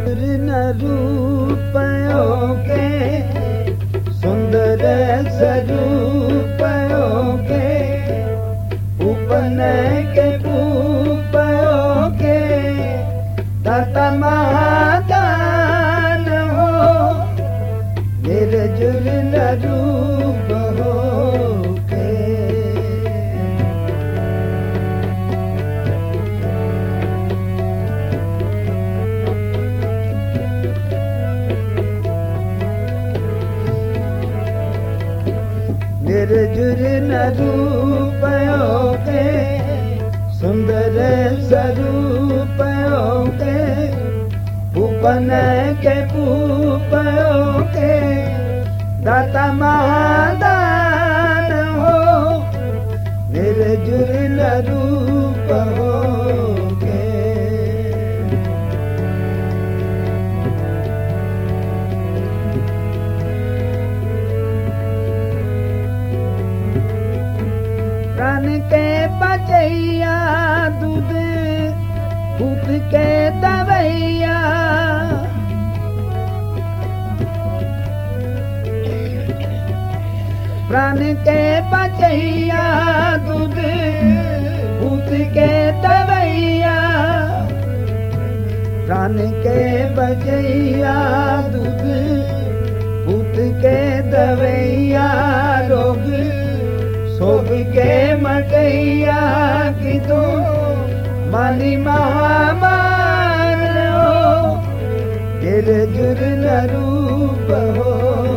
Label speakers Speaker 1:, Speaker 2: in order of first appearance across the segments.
Speaker 1: न रूपयों के सुंदर स्वरूपयों के उपन के पूपयों के दाता महादान हो निर्जुर न रूप हो निर्जुर न रूपयों के सुंदर स्वरूपयों के उपन के पूपयों के दाता महादान हो निर्जुर न रूप हो प्राण के बचैया दूध भूत के दवैया प्राण के बचैया दूध भूत के दवैया प्राण के बचैया दूध भूत के दवैया रोग सोग के मटैया की तो मानी महामान हो निर्जुर न रूप हो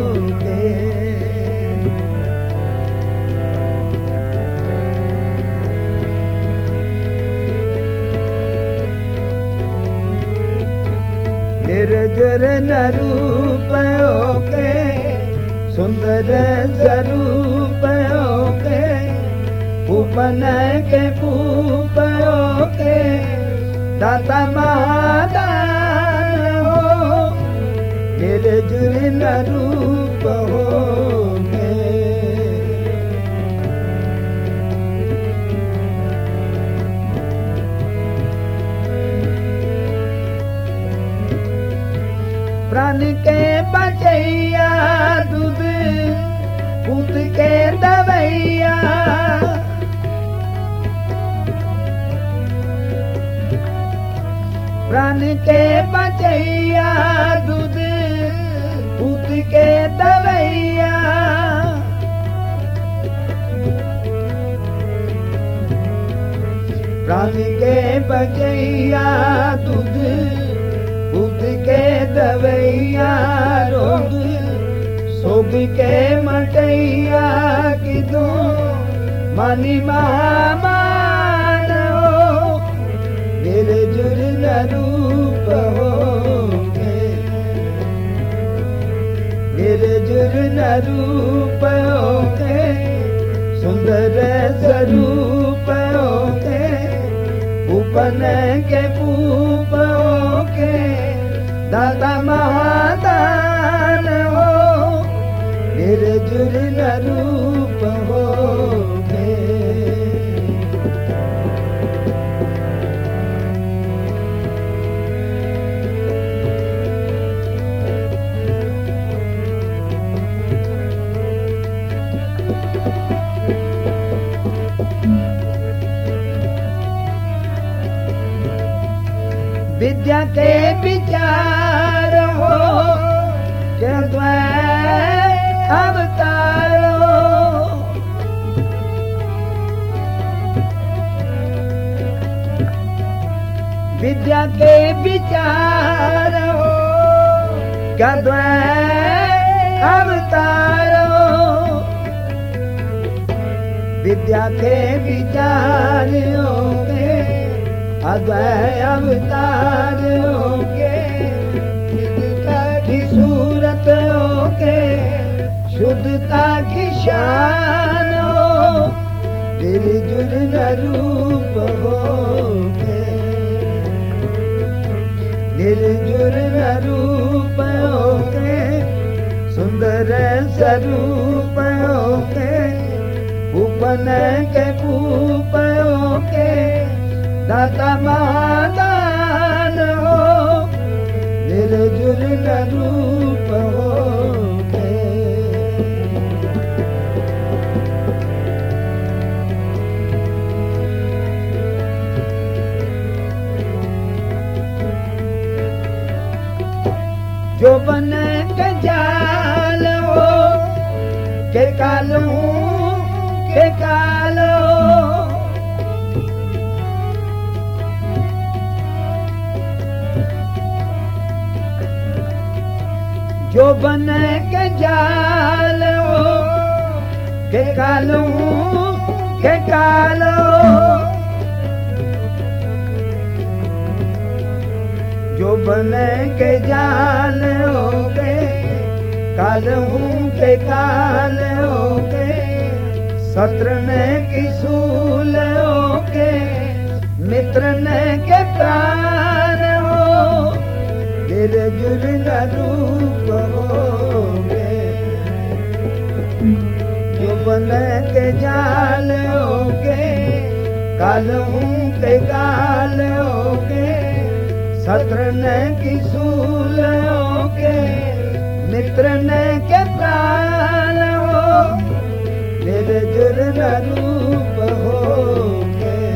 Speaker 1: निर्जुर न रूप हो के सुंदर स्वरूप के उपन के पूपयों के दाता महादान हो निर्जुर न रूप हो प्राण के बचैया दूध भूत के दवैया प्राण के बचैया दूध भूत के दवैया प्राण के बचैया दूध भूत के दवैया रोग सोग के मटैया की दो मानी महामान हो निर्जुर न रूप हो निर्जुर न रूप हो सुंदर स्वरूप हो उपन के पूप हो दाता महादान हो निर्जुर न रूप हो विद्या के विचार हो अवतार हो विद्या के विचार हो अवतार हो विद्या के विचार हो अद्वय अवतार होके शुद्धता की सूरत होके शुद्धता की शान हो निर्जुर न रूप होके निर्जुर न रूप होके सुंदर स्वरूप होके उपन के पूप होके दाता महादान हो रूप हो गए। जो बन के जाल हो के कालो के कालो, जो बन के जाल हो के कालो के कालो, जो बन के जाल हो के कालू के काल हो के, सत्र ने की सूल हो के, मित्र ने के प्राण हो, गिरजुल रूप हो गए। जो बन के जाल हो के कालू के काल हो के, सत्र ने की सूल हो के, मित्र ने के प्राण हो, निर्जुल रूप हो के,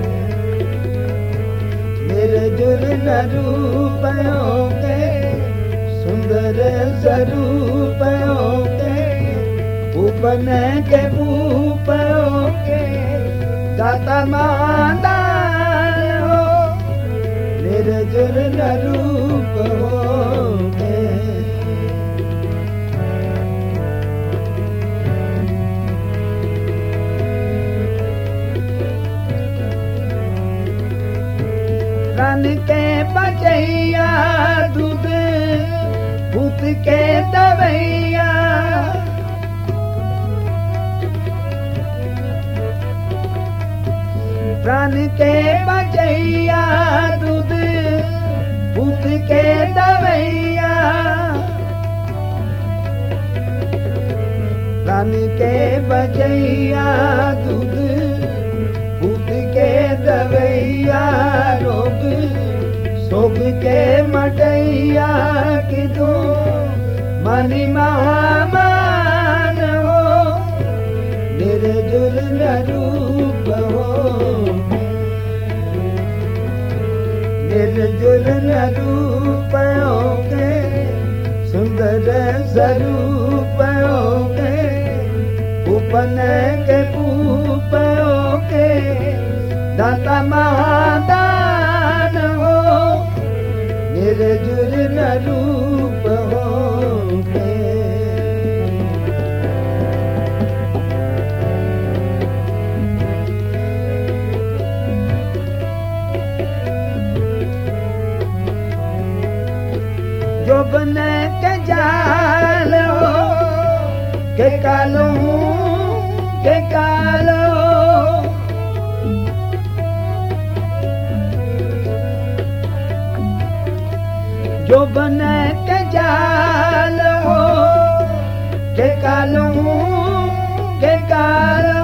Speaker 1: निर्जुल रूप हो के, सुंदर स्वरूप हो के, उपन के भूप हो के, दाता मादान हो, निर्जुल रूप हो गए। प्राण के बचैया दूध भूत के दवैया, प्राण के बचैया दूध भूत के दवैया, प्राण के बचैया दूध भूत के दवैया, रोग शोक के मटैया की दो मनि महामान हो, निर्जुल रूप हो, निर्जुल रूप हो के, सुंदर स्वरूप हो के, उपन के पूप हो के, दाता महादान हो, निर्जुल रूप हो के। जो बन के जाल हो के कालो के कालो, जो बन के जाल हो के कालो के कालो,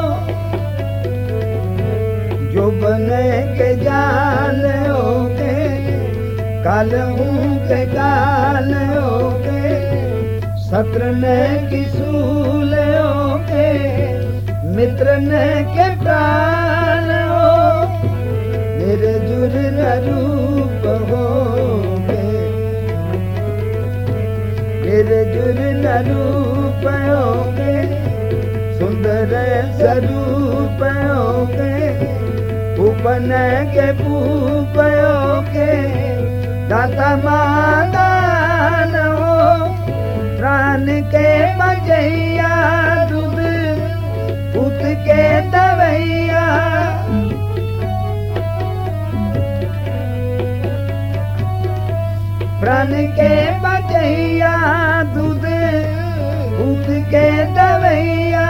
Speaker 1: जो बन के जाल हो के कालू के काल हो के, सत्र ने की सूल हो के, मित्र ने के प्राण हो, निर्जुल रूप हो के, निर्जुल रूप हो के, सुंदर स्वरूप हो के, उपन के पूप हो के, दाता मादान हो, प्राण के बचैया दूध भूत के दवैया, प्राण के बचैया दूध भूत के दवैया,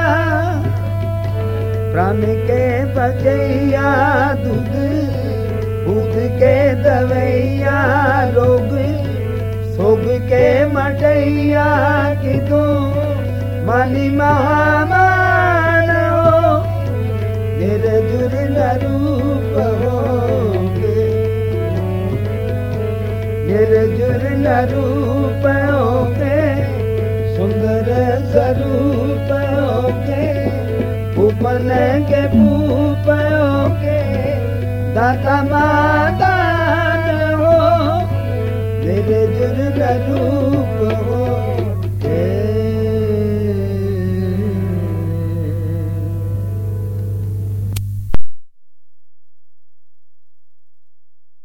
Speaker 1: प्राण के बचैया दूध भूत के दवैया, रोग शोक के मटैया की दो मनि महामान हो, निर्जुल रूप हो के, निर्जुल रूप होके सुंदर स्वरूप होके उपन के भूप होके दाता मादान हो मेरे जुर्ग रूप हो